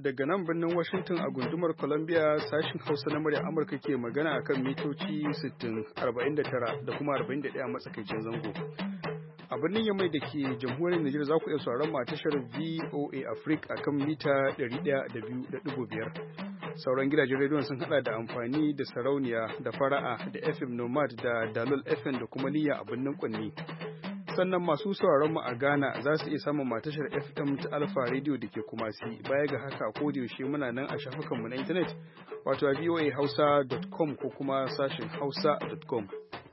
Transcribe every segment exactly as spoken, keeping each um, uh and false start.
daga nan birnin Washington a gundumar Columbia sashin Hausa na murya Amurka ke magana akan mitoci sittin, arba'in da tara da kuma arba'in da ɗaya matsakaicin zango. A birnin Yamai da ke jamhuriyar Nijar za ku iya sauraron mu a tashar V O A Africa akan mita ɗari ɗaya da biyu da ɗigo biyar. Sauran gidajen rediyon sun hada da amfani da sarauniya da fara'a da F M Nomad da Dalol F M da kuma niyya a birnin Kwanni. Sannan masu sauraron mu a Ghana za su iya samun matashar F M ta Alpha Radio da ke Kumasi. Baya ga haka ko da yaushe muna nan a shafukanmu na intanet wato a voa hausa dot com ko kuma sashin hausa dot com.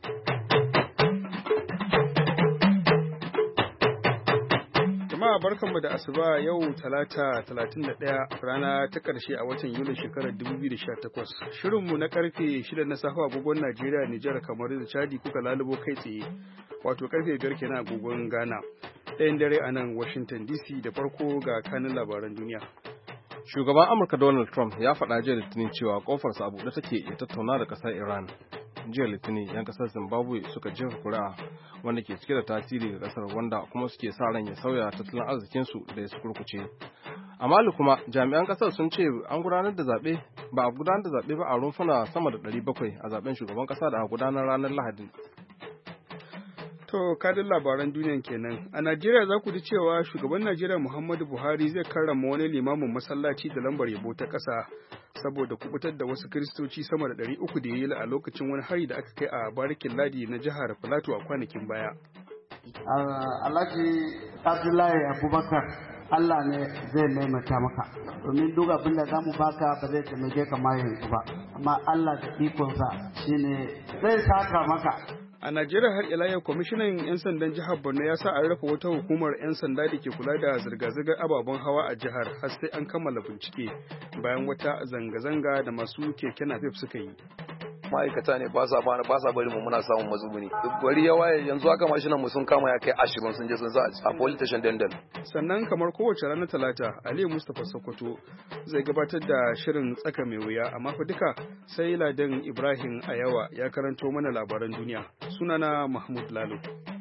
Jama'a barkanmu da asuba yau talata talatin da ɗaya rana ta ƙarshe a watan Yulin shekarar dubu biyu da sha takwas. Shirinmu na karfe shida na safe agogon Najeriya, Nijar, Kamaru da Chadi kuka lalubo kai tsaye. Wato karfe biyar kenan agogon Ghana. Ɗayan dare a nan Washington D C da farko ga kanin labaran duniya. Shugaban Amurka Donald Trump ya faɗa jiya Litinin cewa kofarsa a buɗe take ya tattauna da ƙasar Iran. Jiya Litinin 'yan ƙasar Zimbabwe suka jefa kuri'a wanda ke cike da tasiri ga ƙasar wanda kuma suke sa ran ya sauya tattalin arzikinsu da ya su kurkuce. A Mali kuma jami'an ƙasar sun ce an gudanar da zaɓe ba a gudanar da zaɓe ba a rumfuna sama da ɗari bakwai a zaɓen shugaban ƙasa da a gudanar ranar Lahadi. To, kadin labaran duniyan kenan. A Najeriya za ku ji cewa shugaban Najeriya Muhammadu Buhari zai karrama wani limamin masallaci da lambar yabo ta ƙasa saboda kubutar da wasu kiristoci sama da ɗari uku da ya yi a lokacin wani hari da aka kai a barikin ladi na jihar Filato a kwanakin baya. Alhaji Abdullahi Abubakar Allah ne zai maimaita maka domin duk abin da zamu baka ba zai taimake ka ma yanzu ba amma Allah da ikonsa shine zai saka maka. A Najeriya har ila yau kwamishinan 'yan sandan jihar Borno ya sa an rufe wata hukumar 'yan sanda da ke kula da zirga-zirgar ababen hawa a jihar har sai an kammala bincike bayan wata zanga-zanga da masu keke napep suka yi. Ma'aikata ne ba sa bani ba sa bari mu muna samun mazubuni. Gari ya waye yanzu haka mashinan mu sun kama ya kai ashirin sun je sun sa a police station dandal. Sannan kamar kowace ranar Talata Aliyu Mustapha Sokoto zai gabatar da shirin tsaka mai wuya amma fa duka sai Ladan Ibrahim Ayawa ya karanto mana labaran duniya. Sunana Mahmud Lalo.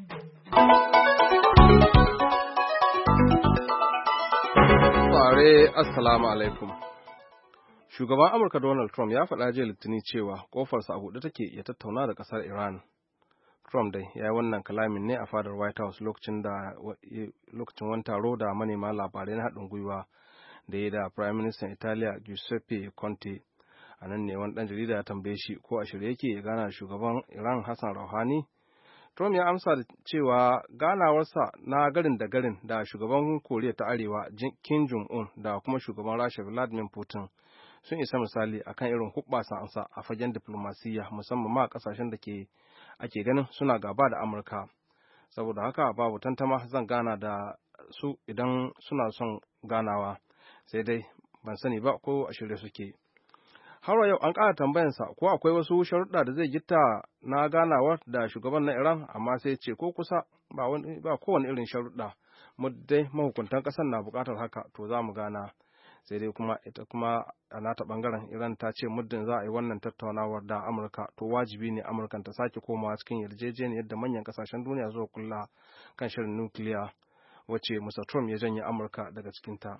Tsare assalamu alaikum. Shugaban Amurka Donald Trump ya faɗa jiya Litinin cewa kofarsa a buɗe take ya tattauna da ƙasar Iran. Trump dai ya yi wannan kalamin ne a fadar White House lokacin da lokacin wani taro da manema labarai na haɗin gwiwa da ya da Prime Minister Italia Giuseppe Conte. A nan ne wani ɗan jarida ya tambaye shi ko a shirye yake ya gana da shugaban Iran Hassan Rouhani. Trump ya amsa da cewa ganawarsa na garin da garin da shugaban Koriya ta Arewa Kim Jong-un da kuma shugaban Rasha Vladimir Putin sun isa misali akan irin hubbasansa a fagen diplomasiyya musamman ma kasashen da ke ake ganin suna gaba da Amurka. Saboda haka babu tantama zan gana da su idan suna son ganawa, sai dai ban sani ba ko a shirye suke. Har yau an ƙara tambayansa ko akwai wasu sharuɗa da zai gitta na ganawar da shugaban na Iran, amma sai ce ko kusa ba wani ba kowane irin sharuɗa, muddai mahukuntan ƙasar na buƙatar haka to za mu gana. Sai dai kuma ita kuma a nata ɓangaren Iran ta ce muddin za a yi wannan tattaunawar da Amurka to wajibi ne Amurkan ta sake komawa cikin yarjejeniyar da manyan ƙasashen duniya zuwa kulla kan shirin nukiliya wacce Mister Trump ya janye Amurka daga cikinta.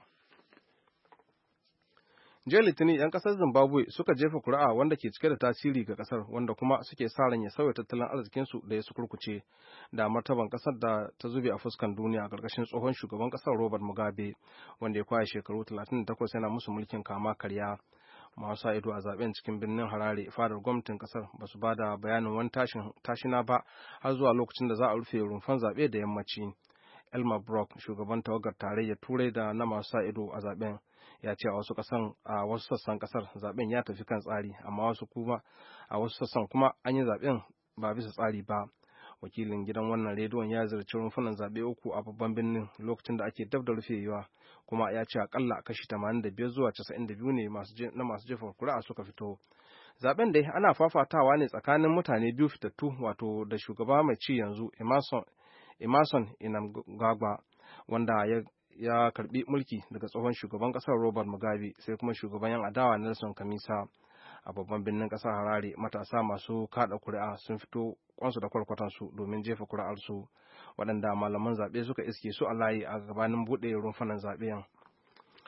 Jiya Litinin 'yan kasar Zimbabwe suka jefa kuri'a wanda ke cike da tasiri ga kasar wanda kuma suke sa ran ya sauya tattalin arzikinsu da ya su kurkuce da martaban kasar da ta zube a fuskan duniya a ƙarƙashin tsohon shugaban kasar Robert Mugabe wanda ya kwaya shekaru talatin da takwas yana musu mulkin kama karya. Masu sa ido a zaben cikin birnin Harare fadar gwamnatin kasar ba su ba da bayanin wani tashina ba har zuwa lokacin da za a rufe rumfan zaɓe da yammaci. Elmar Brock, shugaban tawagar tarayyar Turai da na masu sa ido a zaben, ya ce a wasu kasan a wasu sassan kasar zaben ya tafi kan tsari, amma wasu kuma a wasu sassan kuma an yi zaben ba bisa tsari ba. Wakilin gidan wannan rediyon ya ziyarci rumfunan zaɓe uku a babban birnin lokacin da ake dab da rufewa, kuma ya ce akalla kashi tamanin da biyar zuwa casa'in da biyu ne na masu jefa kuri'a suka fito. Zaben dai ana fafatawa ne tsakanin mutane biyu fitattu, wato da shugaba mai ci yanzu Emerson Emerson Mnangagwa wanda ya, ya karbi mulki daga tsohon shugaban kasar Robert Mugabe, sai kuma shugaban yan adawa Nelson Kamisa. A babban birnin kasar Harare matasa masu kada kuri'a sun fito kwansu da kwarkwatansu domin jefa kuri'arsu, waɗanda malaman zaɓe suka iske su a layi a gabanin buɗe rumfunan zaɓen.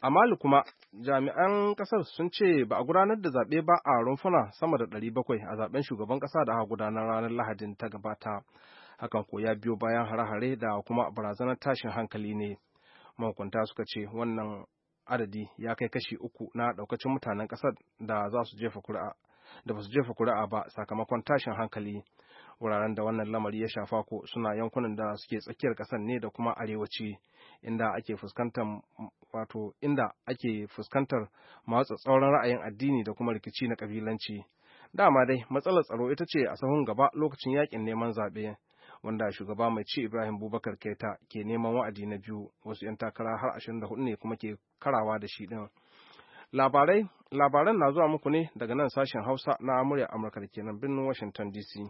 A Mali kuma jami'an kasar sun ce ba a gudanar da zaɓe ba a rumfuna sama da ɗari bakwai a zaben shugaban ƙasa da aka gudanar ranar Lahadin ta gabata. Hakan ko ya biyo bayan hare-hare da kuma barazanar tashin hankali ne. Mahukunta suka ce wannan adadi ya kai kashi uku na ɗaukacin mutanen ƙasar da za su jefa kuri'a da ba su jefa kuri'a ba sakamakon tashin hankali. Wuraren da wannan lamari ya shafa ko suna yankunan da suke tsakiyar ƙasar ne da kuma arewaci inda ake fuskantar wato inda ake fuskantar masu tsauran ra'ayin addini da kuma rikici na kabilanci. Dama dai matsalar tsaro ita ce a sahun gaba lokacin yakin neman zaɓe wanda shugaba mai ci Ibrahim Boubacar Keita ke neman wa'adi na biyu, wasu 'yan takara har ashirin da hudu ne kuma ke karawa da shi din. Labarai labaran na zuwa muku ne daga nan sashen Hausa na muryar Amurka da kenan birnin Washington D C.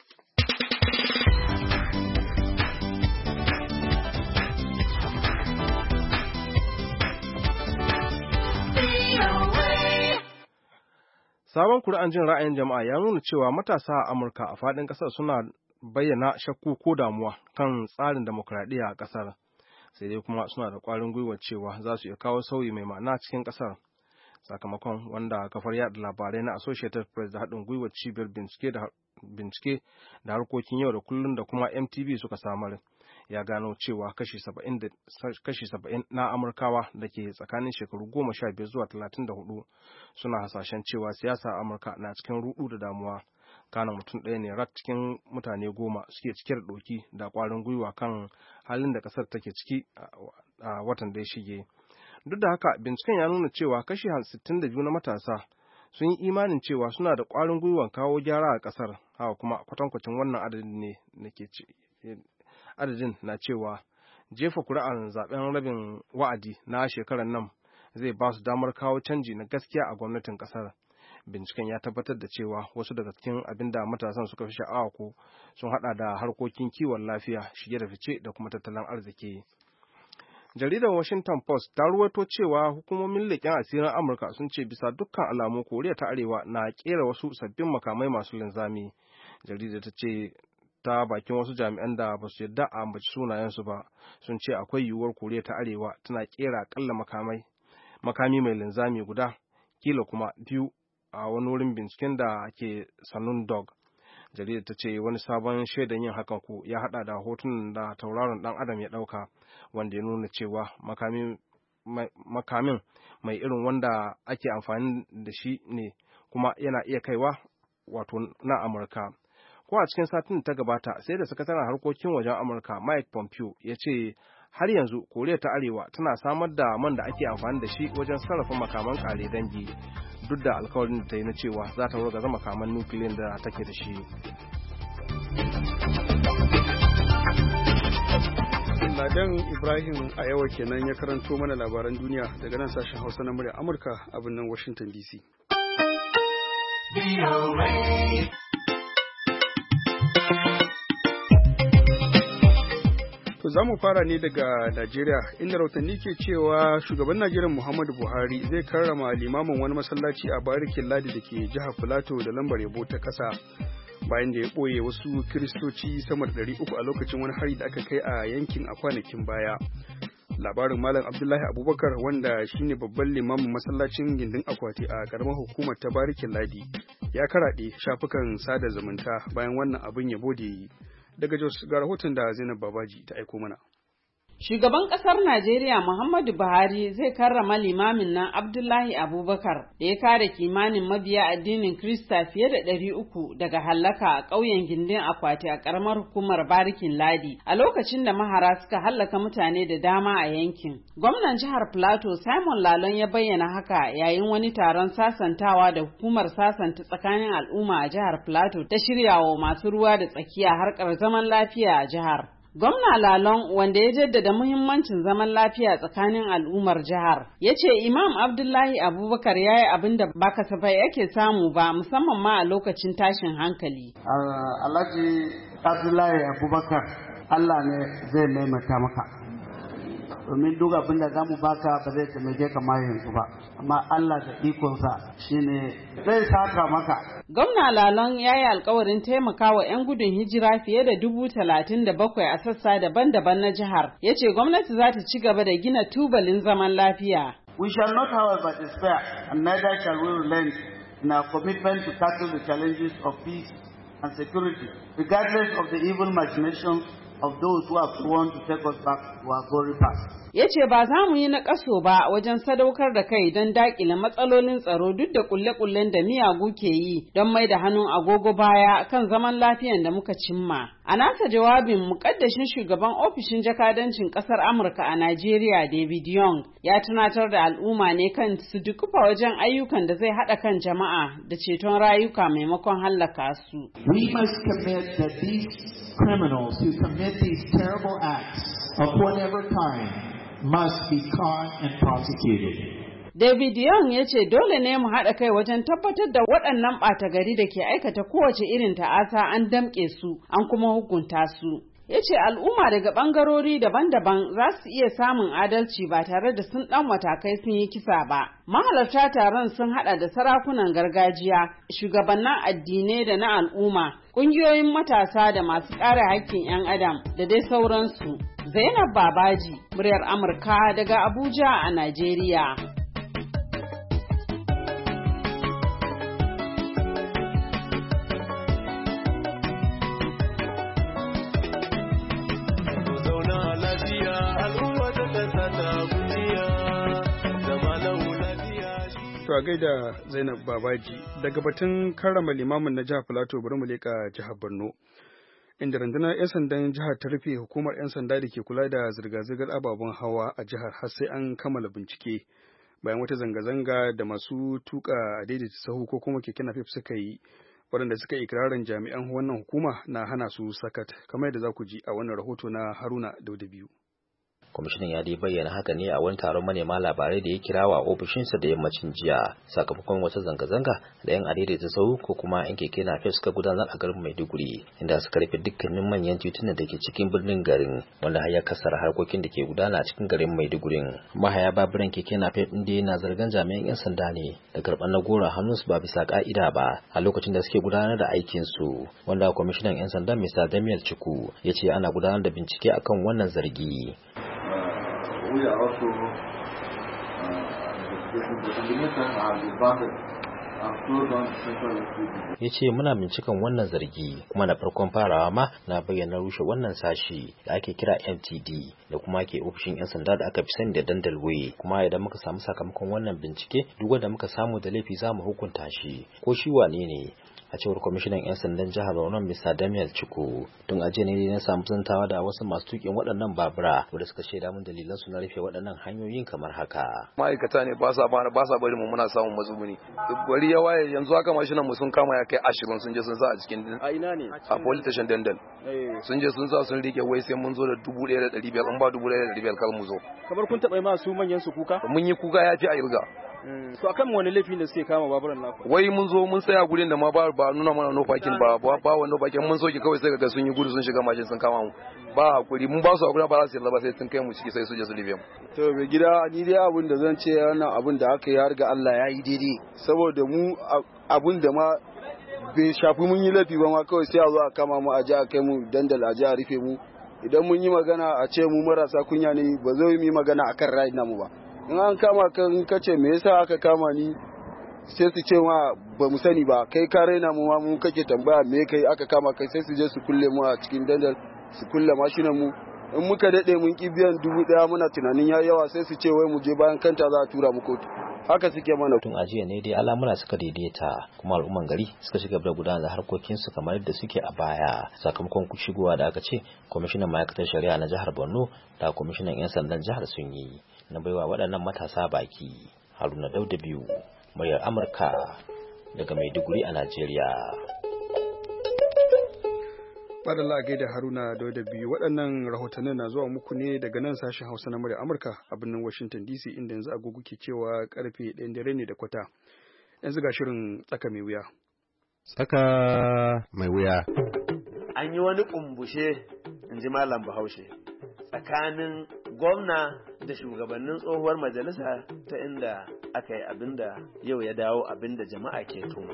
Sabon kuri'an jin ra'ayin jama'a ya nuna cewa matasa a Amurka a faɗin ƙasar suna bayyana shakku ko damuwa kan tsarin demokuraɗiyya a ƙasar, sai dai kuma suna da ƙwarin gwiwa cewa za su iya kawo sauyi mai ma'ana cikin ƙasar. Sakamakon wanda kafar yaɗa labarai na Associated Press da haɗin gwiwar cibiyar bincike da bincike da harkokin yau da kullum da kuma M T V suka samar, ya gano cewa kashi saba'in kashi saba'in na Amurkawa da ke tsakanin shekaru goma sha biyar zuwa talatin da hudu suna hasashen cewa siyasa a Amurka na cikin ruɗu da damuwa. Kana mutum ɗaya ne rak cikin mutane goma suke cike da ɗoki da ƙwarin gwiwa kan halin da ƙasar take ciki a watan da ya shige. Duk da haka binciken ya nuna cewa kashi sittin da biyu na matasa sun yi imanin cewa suna da ƙwarin gwiwan kawo gyara a ƙasar, haka kuma kwatankwacin wannan adadin ne nake adadin na cewa jefa kuri'ar zaben rabin wa'adi na shekarar nan zai ba su damar kawo canji na gaskiya a gwamnatin ƙasar. Binciken ya tabbatar da cewa wasu daga cikin abin da matasan suka fi sha'awa ko sun hada da harkokin kiwon lafiya, shige da fice da kuma tattalin arziki. Jaridar Washington Post ta ruwaito cewa hukumomin leƙen asirin Amurka sun ce bisa dukkan alamu Koriya ta Arewa na ƙera wasu sabbin makamai masu linzami. Jaridar ta ce ta bakin wasu jami'an da ba su yarda a ambaci sunayensu ba sun ce akwai yiwuwar Koriya ta Arewa tana ƙera akalla makamai makami mai linzami guda, kila kuma biyu a wani wurin binciken da ke Sanundog. Jaridar ta ce wani sabon shaidan yin hakan ku ya hada da hotunan da tauraron dan adam ya dauka wanda ya nuna cewa makamin makamin mai irin wanda ake amfani da shi ne kuma yana iya kaiwa wato na Amurka. Ko a cikin satin da ta gabata sai da sakataren harkokin wajen Amurka Mike Pompeo ya ce har yanzu Koriya ta Arewa tana samar da man da ake amfani da shi wajen sarrafa makaman kare dangi, duk da alkawarin da ta yi na cewa za ta wargaza makaman nukiliyan da take da shi. Ladan Ibrahim a yawa kenan ya karanto mana labaran duniya daga nan sashen Hausa na murya Amurka a birnin Washington D C. To za mu fara ne daga Najeriya, inda rahotanni ke cewa shugaban Najeriya Muhammadu Buhari zai karrama limamin wani masallaci a barikin Ladi da ke jihar Filato da lambar yabo ta ƙasa, bayan da ya ɓoye wasu Kiristoci sama da ɗari uku a lokacin wani hari da aka kai a yankin a kwanakin baya. Labarin Malam Abdullahi Abubakar, wanda shine babban limamin masallacin gindin akwati a ƙaramar hukumar ta barikin Ladi, ya karaɗe shafukan sada zumunta bayan wannan abin yabo da ya yi. Daga Jos ga rahoton da Zainab Babaji ta aiko mana. Shugaban ƙasar Najeriya Muhammadu Buhari zai karrama limamin nan Abdullahi Abubakar da ya kare kimanin mabiya addinin Krista fiye da ɗari uku daga hallaka a ƙauyen gindin akwati a ƙaramar hukumar Barikin Ladi a lokacin da mahara suka hallaka mutane da dama a yankin. Gwamnan jihar Plateau Simon Lalon ya bayyana haka yayin wani taron sasantawa da hukumar sasanta tsakanin al'umma a jihar Plateau ta shirya wa masu ruwa da tsakiya harkar zaman lafiya a jihar. Gwamna Lalon, wanda ya jaddada muhimmancin zaman lafiya tsakanin al'ummar jihar, ya ce Imam Abdullahi Abubakar ya yi abin da ba kasafai yake samu ba, musamman ma a lokacin tashin hankali. Alhaji Abdullahi Abubakar, Allah ne zai maimaita maka. Domin duk abin da zamu baka ba zai taimake ka yanzu ba, amma Allah da ikonsa shine zai saka maka. Gwamna Lalon ya yi alkawarin taimakawa 'yan gudun hijira fiye da dubu talatin da bakwai a sassa daban-daban na jihar. Ya ce gwamnati za ta ci gaba da gina tubalin zaman lafiya. We shall not, however, despair, and neither shall we relent in our commitment to tackle the challenges of peace and security, regardless of the evil machinations of those who have sworn to take us back to our glory past. Ya ce ba za mu yi na kaso ba wajen sadaukar da kai don daƙile matsalolin tsaro duk da kulle-kullen da miyagu ke yi don mai da hannun agogo baya kan zaman lafiyan da muka cimma. A nasa jawabin mukaddashin shugaban ofishin jakadancin ƙasar Amurka a Najeriya David Young ya tunatar da al'umma ne kan su dukufa wajen ayyukan da zai haɗa kan jama'a da ceton rayuka maimakon hallaka su. We must commit that these criminals who commit these terrible acts of whatever kind must be caught and prosecuted. David Young ya ce dole ne mu haɗa kai wajen tabbatar da waɗannan ɓata gari da ke aikata kowace irin ta'asa an damƙe su an kuma hukunta su. Ya ce al'umma daga ɓangarori daban-daban za su iya samun adalci ba tare da sun ɗan matakai sun yi kisa ba. Mahalarta taron sun haɗa da sarakunan gargajiya, shugabannin addinai da na al'umma, ƙungiyoyin matasa da masu ƙara haƙƙin 'yan adam da dai sauransu. Zainab Babaji, muryar Amurka daga Abuja a Najeriya. To a gaida Zainab Babaji, daga batun karrama limamin na jihar Filato bari mu leƙa jihar Borno. Inda rundunar 'yan sandan jihar ta rufe hukumar 'yan sanda da ke kula da zirga-zirgar ababen hawa a jihar har sai an kammala bincike bayan wata zanga-zanga da masu tuka daidaita sahu ko kuma keke napep suka yi waɗanda suka ikirarin jami'an wannan hukuma na hana su sakat kamar yadda za ku ji a wannan rahoto na Haruna Dauda biyu. Kwamishinan ya dai bayyana haka ne a wani taron manema labarai da ya kira wa ofishinsa da yammacin jiya sakamakon wata zanga-zanga da yan adaidaita sahu ko kuma yan keke napep suka gudanar a garin Maiduguri inda suka rufe dukkanin manyan titunan da ke cikin birnin garin wanda har ya kasara harkokin da ke gudana a cikin garin Maiduguri. Mahaya baburan keke napep din da yana zargan jami'an yan sanda ne da karɓar na gora hannunsu ba bisa ka'ida ba a lokacin da suke gudanar da aikin su wanda kwamishinan yan sanda Mister Damiel Chuku ya ce ana gudanar da bincike akan wannan zargi. We are also uh, investigating the have disbanded and closed down central activities. Ya ce muna binciken wannan zargi kuma na farkon farawa ma na bayyana rushe wannan sashi da ake kira M T D da kuma ke ofishin 'yan sanda da aka fi sani da dandalwe kuma idan muka samu sakamakon wannan bincike duk wanda muka samu da laifi za mu hukunta shi ko shi wane ne. A cewar kwamishinan 'yan sandan jihar Borno Mister Damiel Chuku tun aje ne na samu zantawa da wasu masu tukin waɗannan babura wanda suka shaida mun dalilan su na rufe waɗannan hanyoyin kamar haka. Ma'aikata ne ba sa ba sa bari mu muna samun mazubuni. Gari ya waye yanzu haka mashinan mu sun kama ya kai ashirin sun je sun sa a cikin a ina ne a police station Dandal. Sun je sun sa sun rike wai sai mun zo da dubu ɗaya da ɗari biyar an ba dubu ɗaya da ɗari biyar kar mu zo. Kamar kun taɓa ma su manyan su kuka? Mun yi kuka ya fi a irga. To akan wani laifi da suke kama baburan naku? Wai mun zo mun tsaya gurin da ma ba ba nuna mana no parking ba ba ba wani parking mun soki kawai sai ga sun yi gudu sun shiga mashin sun kama mu. Ba hakuri mun ba su hakuri ba za su yarda ba sai sun kai mu ciki sai su je su libe mu. To mai gida ni dai abin da zan ce wannan abin da aka yi har ga Allah ya yi daidai saboda mu abin da ma bai shafi mun yi laifi ba ma kawai sai a zo a kama mu a ji a kai mu dandal a ji a rufe mu idan mun yi magana a ce mu marasa kunya ne ba zai yi magana akan right namu ba. In an kama ka in ka ce me yasa aka kama ni sai su ce ma ba mu sani ba kai ka raina mu ma mu kake tambaya me kai aka kama kai sai su je su kulle mu a cikin dandal su kulle mashinan mu in muka dade mun ki biyan dubu daya muna tunanin yayi yawa sai su ce wai mu je bayan kanta za a tura mu kotu haka suke mana. Tun ajiya ne dai al'amura suka daidaita kuma al'umman gari suka shiga da gudanar da harkokin su kamar yadda suke a baya sakamakon shigowa da aka ce kwamishinan ma'aikatar shari'a na jihar Borno da kwamishinan 'yan sandan jihar sun yi na baiwa waɗannan matasa baki. Haruna Dauda biyu muryar Amurka daga Maiduguri a Najeriya. Badalla gaida Haruna Dauda biyu waɗannan rahotannin na zuwa muku ne daga nan sashen Hausa na muryar Amurka a birnin Washington D C inda yanzu agogo ke cewa karfe ɗayan dare ne da kwata. Yanzu ga shirin tsaka mai wuya. Tsaka mai wuya. An yi wani kumbushe in ji Malam Bahaushe tsakanin gwamna da shugabannin tsohuwar majalisa ta inda aka yi abinda yau ya dawo abinda jama'a ke tuma.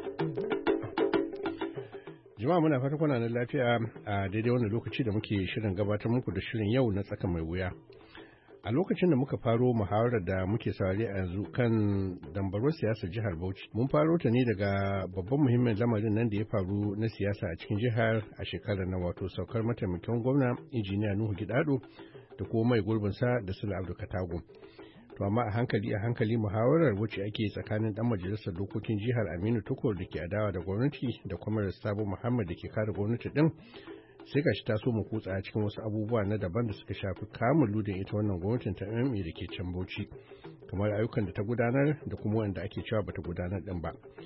Jama'a muna fata kuna nan lafiya a daidai wannan lokaci da muke shirin gabatar muku da shirin yau na tsaka mai wuya. A lokacin da muka faro muhawarar da muke saurari a yanzu kan dambarwar siyasar jihar Bauchi, mun faro ta ne daga babban muhimmin lamarin nan da ya faru na siyasa a cikin jihar a shekarar na wato saukar mataimakin gwamna injiniya Nuhu Gidado da kuma mai gurbinsa da Sule Abdul Katago. To amma a hankali a hankali muhawarar wacce ake tsakanin dan majalisar dokokin jihar Aminu Tukur da ke adawa da gwamnati da kuma Sabo Muhammad da ke kare gwamnati din sai gashi ta so mu kutsa cikin wasu abubuwa na daban da suka shafi kamun ludin ita wannan gwamnatin ta M M A da ke can Bauchi, kamar ayyukan da ta gudanar da kuma wanda ake cewa bata gudanar din ba.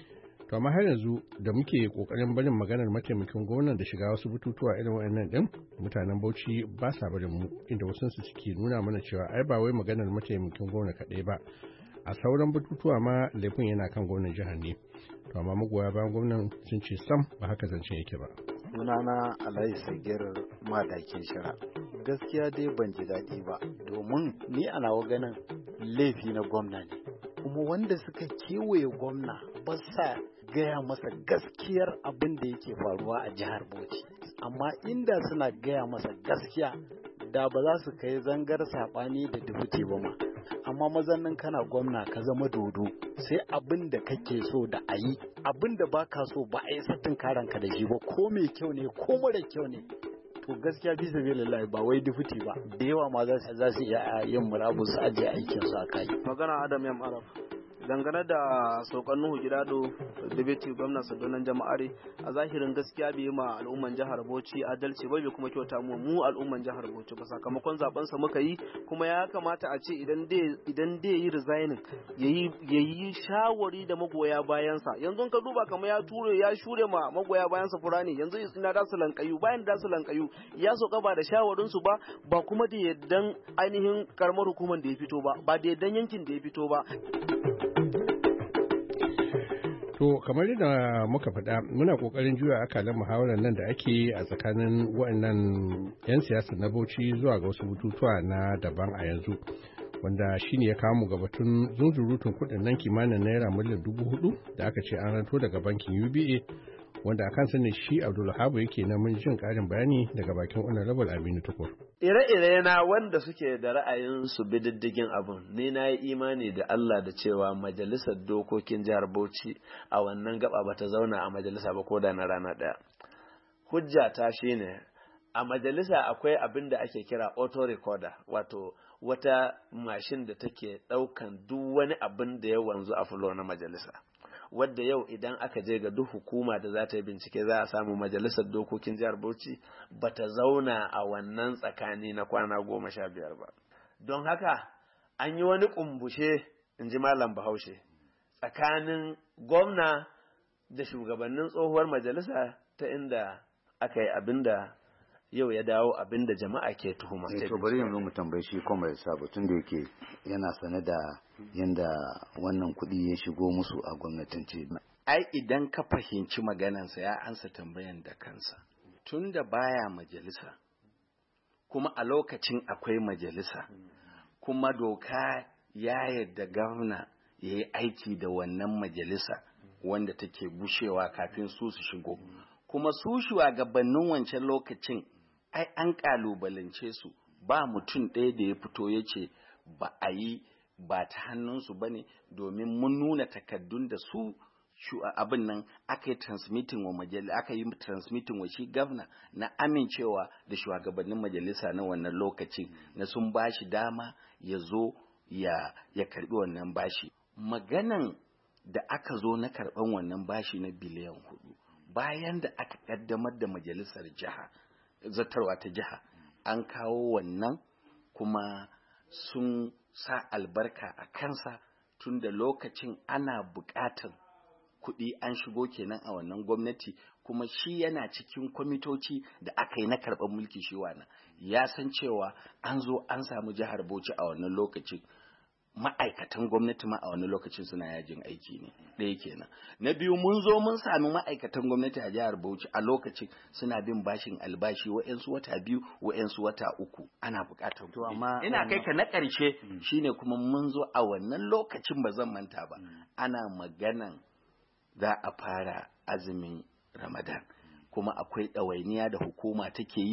To amma har yanzu da muke kokarin barin maganar mataimakin gwamnan da shiga wasu bututuwa irin wayannan din, mutanen Bauchi ba sa barin mu, inda wasu su suke nuna mana cewa ai ba wai maganar mataimakin gwamna kadai ba, a sauran bututuwa ma laifin yana kan gwamnan jihar ne. To amma magoya bayan gwamnan sun ce sam ba haka zancen yake ba. Sunana Alhaji Sagir Madakin Shira. Gaskiya dai ban ji daɗi ba, domin ni a nawa ganin laifi na gwamna ne. Kuma wanda suka kewaye gwamna ba sa gaya masa gaskiyar abin da yake faruwa a jihar Bauchi. Amma inda suna gaya masa gaskiya, da ba za su kai zangar saɓani da dubuti ba ma. Amma mazannin kana gwamna ka zama dodo, sai abin da kake so da a yi, abin da ba ka so ba a yi sattin karanka da shi ba, ko mai kyau ne ko mara kyau ne. To gaskiya fi sabi lallai ba wai dufuti ba, da yawa ma za su iya yin murabus su ajiye aikinsu a kai. Magana Adam Yam Arab. Dangane da saukan Nuhu Gidado Deputy Gwamna Sadonan Jama'are, a zahirin gaskiya bai ma al'umman jihar Bauchi adalci ba, bai kuma kyauta mu mu al'umman jihar Bauchi ba. Sakamakon zaben sa muka yi, kuma ya kamata a ce idan dai idan dai yi resigning yayi yayi shawari da magoya bayan sa. Yanzu ka duba kamar ya ture ya shure ma magoya bayan sa furani, yanzu ina da su lankayu, bayan da su lankayu ya soka ba da shawarin su ba, ba kuma da yaddan ainihin karamar hukumar da ya fito ba, ba da yaddan yankin da ya fito ba. To kamar yadda muka faɗa, muna ƙoƙarin juya akalan muhawarar nan da ake a tsakanin waɗannan 'yan siyasa na Bauchi zuwa ga wasu bututuwa na daban a yanzu, wanda shine ya kawo mu ga batun zunzurutun kuɗin nan kimanin naira miliyan dubu hudu da aka ce an ranto daga bankin U B A, wanda a kan sanin shi Abdulhabu yake na mun jin ƙarin bayani daga bakin Honorable Aminu Tukur. Ire-ire na wanda suke da ra'ayin su bi diddigin abun, ni na yi imani da Allah da cewa majalisar dokokin jihar Bauchi a wannan gaba bata zauna a majalisa ba ko da na rana ɗaya. Hujja ta shine a majalisa akwai abin da ake kira auto recorder, wato wata mashin da take ɗaukan duk wani abin da ya wanzu a fulo na majalisa. Wadda yau idan aka je ga duk hukuma da za ta yi bincike za a samu majalisar dokokin jihar Bauchi ba ta zauna a wannan tsakani na kwana goma sha biyar ba. Don haka an yi wani kumbushe, in ji Malam Bahaushe, tsakanin gwamna da shugabannin tsohuwar majalisa, ta inda aka yi abin da yau ya dawo abin da jama'a ke tuhuma. Eh to bari yanzu mu tambaye shi kuma ya sabo tun da yake yana sane da yanda wannan kuɗi ya shigo musu a gwamnatance. Ai idan ka fahimci maganansa ya ansa tambayan da kansa. Tun da baya majalisa, kuma a lokacin akwai majalisa, kuma doka ya yarda gwamna ya yi aiki da wannan majalisa wanda take gushewa kafin su su shigo. Kuma su shugabannin wancan lokacin ai an kalubalance su, ba mutum ɗaya da ya fito ya ce ba a yi ba ta hannunsu ba ne, domin mun nuna takaddun da su abin nan aka yi transmitting wa majalisa, aka yi transmitting wa shi gavna na amincewa da shugabannin majalisa na wannan lokacin na sun bashi dama ya zo ya ya karbi wannan bashi. Maganan da aka zo na karban wannan bashi na biliyan hudu, bayan da aka kaddamar da majalisar jiha zartarwa ta jiha, an kawo wannan kuma sun sa albarka a kansa, tun da lokacin ana buƙatar kuɗi an shigo kenan a wannan gwamnati, kuma shi yana cikin kwamitoci da aka yi na karɓar mulki shi wannan ya san cewa an zo an samu jihar Bauchi a wannan lokacin ma'aikatan gwamnati ma a wani lokacin suna yajin aiki ne, ɗaya kenan. Na biyu, mun zo mun sami ma'aikatan gwamnati a jihar Bauchi a lokacin suna bin bashin albashi, wa'yansu wata biyu wa'yansu wata uku, ana buƙatar to amma ina kai ka na ƙarshe shine kuma mun zo a wannan lokacin ba zan manta ba, ana maganan za a fara azumin Ramadan, kuma akwai ɗawainiya da hukuma take yi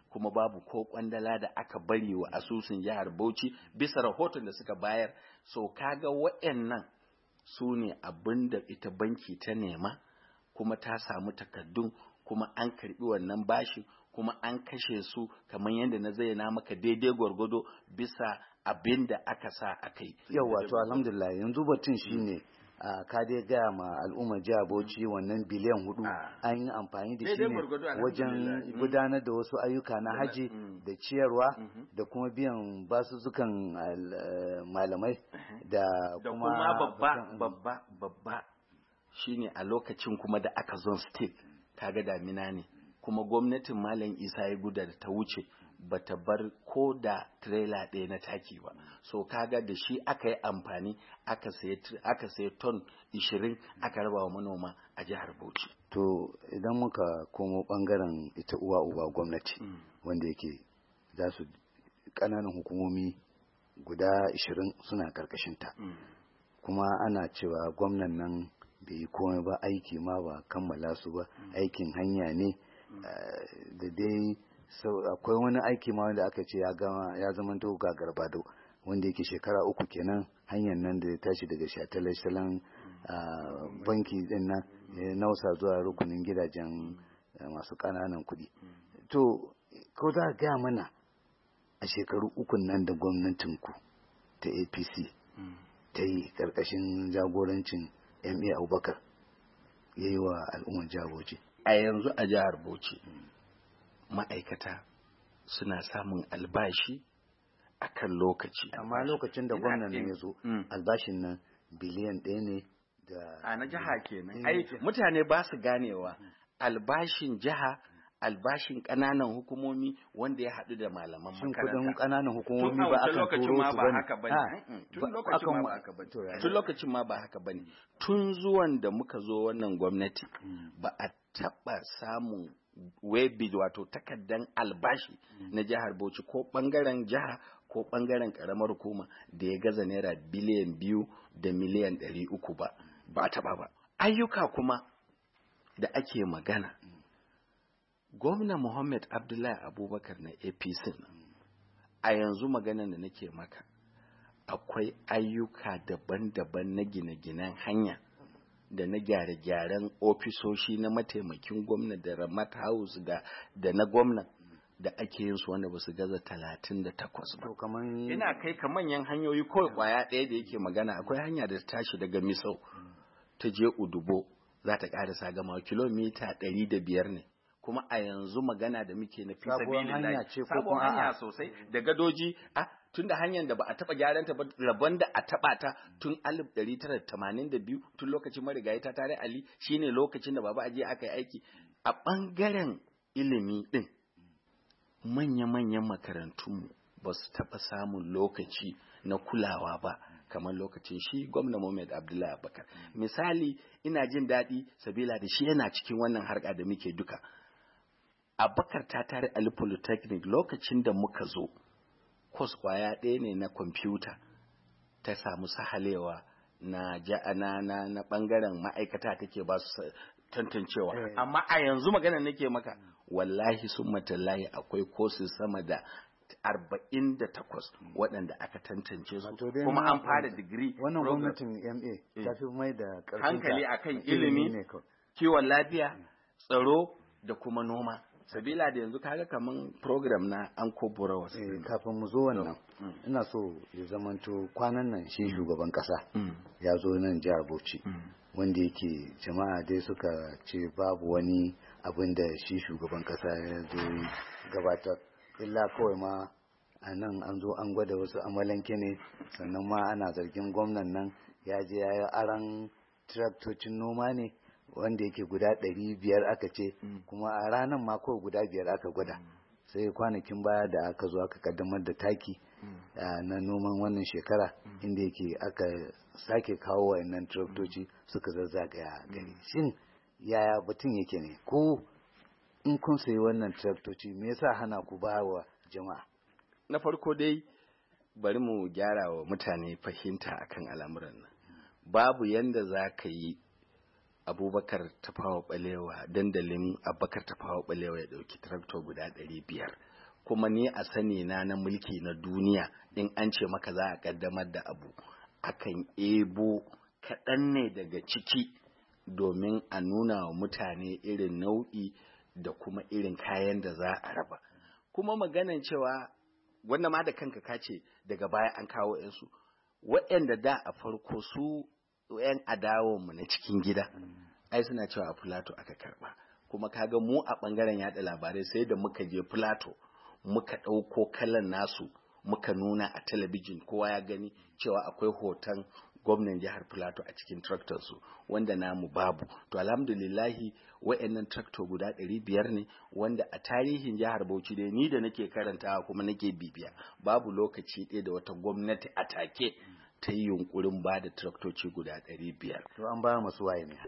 kuma babu ko kwandala da aka bari wa asusun jihar Bauchi bisa rahoton da suka bayar. So kaga waɗannan su ne abin da ita banki ta nema, kuma ta samu takaddun, kuma an karbi wannan bashi, kuma an kashe su kamar yadda na zayyana maka daidai gwargwado bisa abin da aka sa a kai. Yau wato alhamdulillah yanzu batun shine Uh, ka dai gaya ma al'ummar jihar Bauchi wannan biliyan hudu an yi amfani da shi ne wajen gudanar da wasu ayyuka na haji da ciyarwa da kuma biyan basussukan uh, malamai da kuma babba babba babba shine a lokacin kuma da aka zo state kaga damina ne, kuma gwamnatin Malam Isa ya guda da ta wuce bata bar ko da trailer ɗaya na taki ba. So kaga da shi aka yi amfani aka sayi aka sayi ton ishirin aka raba wa manoma a jihar Bauchi. To idan muka komo bangaren ita uwa uba gwamnati mm. wanda yake za su ƙananan hukumomi guda ishirin suna karkashin ta mm. kuma ana cewa gwamnan nan bai yi komai ba, aiki ma ba kammala su ba, mm. aikin hanya ne mm. uh, da dai so akwai wani aiki ma wanda aka ce ya gama ya zama to gagar bado wanda yake shekara uku kenan hanyar nan da ya tashi daga shatalashalan banki din nan ya nausa zuwa rukunin gidajen masu ƙananan kuɗi. To ko za ka gaya mana a shekaru ukun nan da gwamnatin ku ta A P C ta yi ƙarƙashin jagorancin M A Abubakar ya yi wa al'ummar jihar Bauchi? A yanzu a jihar Bauchi ma'aikata suna samun albashi a kan lokaci. Amma lokacin da gwamnan ya zo albashin nan biliyan ɗaya ne da a na jiha kenan. Ai mutane ba su ganewa albashin jiha, albashin ƙananan hukumomi wanda ya haɗu da malaman makaranta. Shin kudin ƙananan hukumomi ba aka turo su bane? Tun lokacin ma ba haka bane. Tun lokacin ma ba haka bane. Tun zuwan da muka zo wannan gwamnati ba a taɓa samun webi wato takardan albashi mm. na jihar Bauchi ko bangaren jiha ko bangaren karamar hukuma da ya gaza naira biliyan biyu da miliyan ɗari uku ba ba taɓa ba. Ayyuka kuma da ake magana mm. gwamna Muhammad Abdullahi Abubakar na A P C mm. a yanzu maganan da nake maka akwai ayyuka daban-daban na gine-ginen hanya da na gyare-gyaren ofisoshi na mataimakin gwamna da Ramat House da, da na gwamna da ake yin su wanda ba su gaza talatin da takwas ba. Ina kai ka manyan hanyoyi kawai kwaya ɗaya da yake magana akwai hanya da ta tashi daga Misau ta je Udubo za ta ƙarasa gama kilomita ɗari da biyar ne. Kuma a yanzu magana da muke na fi sabilillahi sabuwar hanya sosai da gadoji a tun da hanyar da ba a taɓa gyaran ta ba rabon da a taɓa ta tun alif ɗari tara da tamanin da biyu tun lokacin marigayi ta tare Ali shine lokacin da baba aje aka yi aiki. A ɓangaren ilimi ɗin manya-manyan makarantunmu ba su taɓa samun lokaci na kulawa ba kamar lokacin shi gwamna Muhammad Abdullahi Abubakar. Misali ina jin daɗi sabila da shi yana cikin wannan harka da muke duka. Abubakar ta tare Ali Polytechnic lokacin da muka zo kwas kwaya ɗaya ne na kwamfuta ta samu sahalewa na na na na bangaren ma'aikata take ba su tantancewa amma a yanzu magana nake maka wallahi summa tallahi akwai kosi sama da arba'in da takwas waɗanda aka tantance su kuma an fara digiri. Wannan gwamnatin M A ta fi mai da hankali akan ilimi, kiwon lafiya, tsaro da kuma noma. Sabila da yanzu kaga kaman program na Anko Burawas. Eh, kafin mu zo wannan mm. ina so ya zamanto kwanan nan shi shugaban kasa mm. ya zo nan jihar Bauchi mm. wanda yake jama'a dai suka ce babu wani abin da shi shugaban kasa ya zo gabatar illa kawai ma a nan an zo an gwada wasu amalanke ne sannan ma ana zargin gwamnan nan ya je ya yi aran traktocin noma ne wanda yake guda ɗari biyar aka ce mm. kuma a ranar ma kawai guda biyar aka gwada mm. sai kwanakin baya da aka zo aka kaddamar da taki mm. uh, na noman wannan shekara mm. inda yake aka sake kawo wayannan traktoci suka zazzagaya gari mm. shin yaya batun yake ne ko in kun sayi wannan traktoci me yasa hana ku ba wa jama'a? Na farko dai bari mu gyara wa mutane fahimta akan al'amuran nan mm. babu yanda za ka yi Abubakar Tafawa Balewa dandalin Abubakar Tafawa Balewa ya dauki traktor guda ɗari biyar kuma ni a sani na na mulki na duniya in an ce maka za a kaddamar da abu akan ebo kaɗan ne daga ciki domin a nuna wa mutane irin nau'i da kuma irin kayan da za a raba. Kuma maganan cewa wanda ma da kanka kace daga baya an kawo yansu waɗanda da a farko su yan adawonmu na cikin gida ai suna cewa a Filato aka karba, kuma kaga mu a ɓangaren yaɗa labarai sai da muka je Filato muka ɗauko kalan nasu muka nuna a talabijin, kowa ya gani cewa akwai hoton gwamnan jihar Filato a cikin tractor su wanda namu babu. To alhamdulillahi wa'annan tractor guda ɗari biyar ne wanda a tarihin jihar Bauchi dai ni da nake karantawa kuma nake bibiya babu lokaci ɗaya da wata gwamnati a take ta yi yunkurin ba da traktoci guda ɗari biyar. To an ba masu waye ne.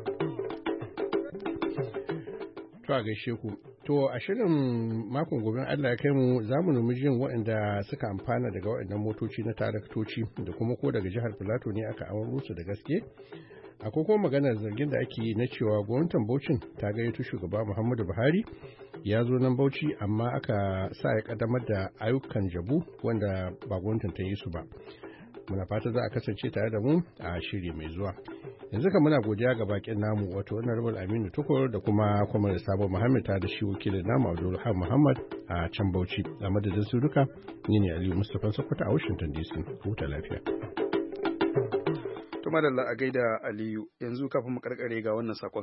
To a gaishe ku. To a shirin makon gobe Allah ya kai mu za mu nemi jin waɗanda suka amfana daga waɗannan motoci na taraktoci da kuma ko daga jihar Filato ne aka auro su da gaske. Akwai kuma maganar zargin da ake yi na cewa gwamnatin Bauchin ta gayyato shugaba Muhammadu Buhari ya zo nan Bauchi amma aka sa ya kaddamar da ayyukan jabu wanda ba gwamnatin ta yi su ba. Muna fata za a kasance tare da mu a shiri mai zuwa. Yanzu kan muna godiya ga bakin namu wato Honorable Aminu Tukur da kuma Kwamar Sabo Muhammad ta da shi wakilin namu Abdulrahman Muhammad a can Bauchi. A madadin su duka ni ne Aliyu Mustapha Sokoto a Washington D C. Huta lafiya. To madalla a gaida Aliyu, yanzu kafin mu karkare ga wannan sakon.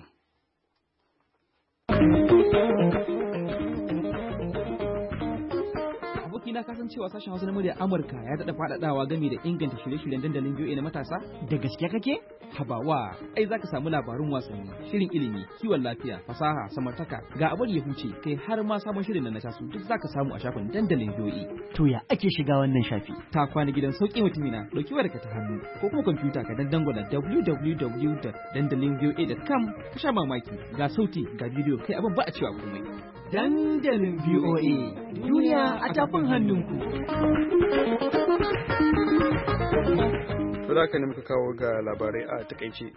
na kasan cewa sashen Hausa na murya Amurka ya daɗa faɗaɗawa game da inganta shirye-shiryen dandalin V O A na matasa? Da gaske kake? Habawa, ai zaka samu labarun wasanni, shirin ilimi, kiwon lafiya, fasaha, samartaka, ga abar ya huce, kai har ma sabon shirin na nasasu duk zaka samu a shafin dandalin V O A. To ya ake shiga wannan shafi? Ta kwana gidan sauƙi mutumina, ɗauki wayarka ta hannu ko kuma kwamfuta ka dan dangwala w w w dot dandalin voa dot com ka sha mamaki, ga sauti, ga bidiyo, kai abin ba a cewa komai. Dandalin V O A, duniya a tafin hannunku. To da haka ne muka kawo ga labarai a takaice.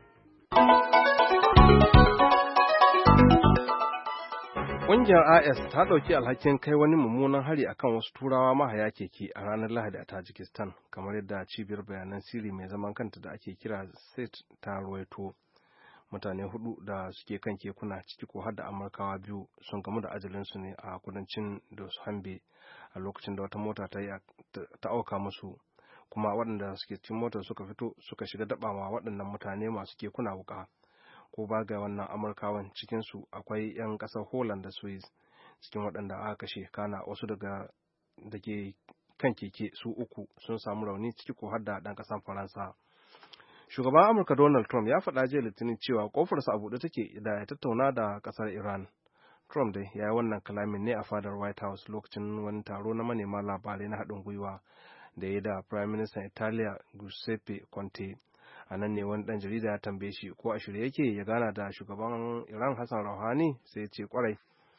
Ƙungiyar I S ta ɗauki alhakin kai wani mummunan hari akan wasu turawa mahaya keke a ranar Lahadi a Tajikistan, kamar yadda cibiyar bayanan sirri mai zaman kanta da ake kira S I T ta ruwaito. Mutane hudu da suke kan kekuna ciki ko har da Amurkawa biyu sun gamu da ajalinsu ne a kudancin Doshambe a lokacin da wata mota ta auka musu, kuma waɗanda suke cikin motar suka fito suka shiga dabawa waɗannan mutane masu kekuna wuka. Ko ba ga wannan Amurkawan cikinsu akwai 'yan ƙasar Holland da Swiss cikin waɗanda aka kashe, kana wasu daga da ke kan keke su uku sun samu rauni ciki ko har da ɗan ƙasar Faransa. Shugaban Amurka Donald Trump ya faɗa jiya Litinin cewa kofarsa a buɗe take da ya tattauna da ƙasar Iran. Trump dai ya yi wannan kalamin ne a fadar White House lokacin wani taro na manema labarai na haɗin gwiwa da ya da Prime Minister Italia Giuseppe Conte. A nan ne wani ɗan jarida ya tambaye shi ko a shirye yake ya gana da shugaban Iran Hassan Rouhani, sai ya ce kwarai.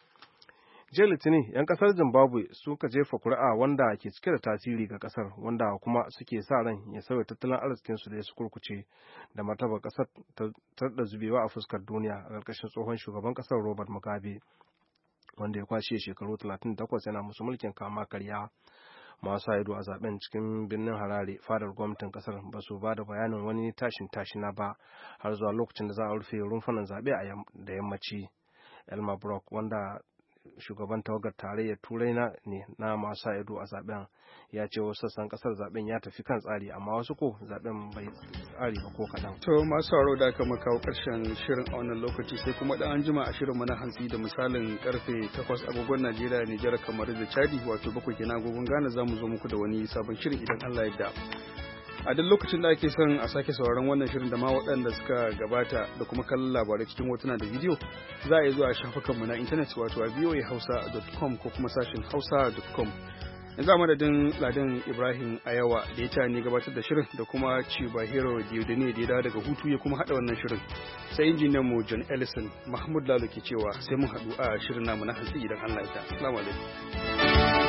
Jiya Litinin 'yan kasar Zimbabwe suka jefa kuri'a wanda ke cike da tasiri ga kasar, wanda kuma suke sa ran ya sauya tattalin arzikinsu da ya su kurkuce da martaba kasar ta da zubewa a fuskar duniya a ƙarƙashin tsohon shugaban kasar Robert Mugabe, wanda ya kwashe shekaru talatin da takwas yana musu mulkin kama karya. Masu ido a zaben cikin birnin Harare, fadar gwamnatin kasar, ba su ba da bayanin wani tashin tashina ba har zuwa lokacin da za a rufe rumfunan zaɓe da yammaci. Elmer Brock, wanda shugaban tawagar tarayyar turai na ne na masu ido a zaben, ya ce wasu sassan kasar zaben ya tafi kan tsari, amma wasu ko zaben bai tsari ba ko kaɗan. To masu sauraro da aka kawo ƙarshen shirin a wannan lokaci, sai kuma da an jima a shirin mana hantsi da misalin karfe takwas agogon Najeriya, Nijar, kamar da Chadi, wato bakwai kenan agogon Ghana, za mu zo muku da wani sabon shirin idan Allah ya yarda. A duk lokacin da ake son a sake sauraron wannan shirin da ma waɗanda suka gabata da kuma kallon labarai cikin hotuna da bidiyo, za a yi zuwa shafukanmu na intanet wato a voa hausa dot com ko kuma sashin hausa dot com. Yanzu a madadin Ladan Ibrahim Ayawa da ya ta ne gabatar da shirin da kuma Chibahiro Diodene da ya dawo daga hutu ya kuma haɗa wannan shirin. Sai injiniyan mu John Ellison, Mahmud Lalo ke cewa sai mun haɗu a shirin namu na hantsi idan Allah ya ta. Assalamu alaikum.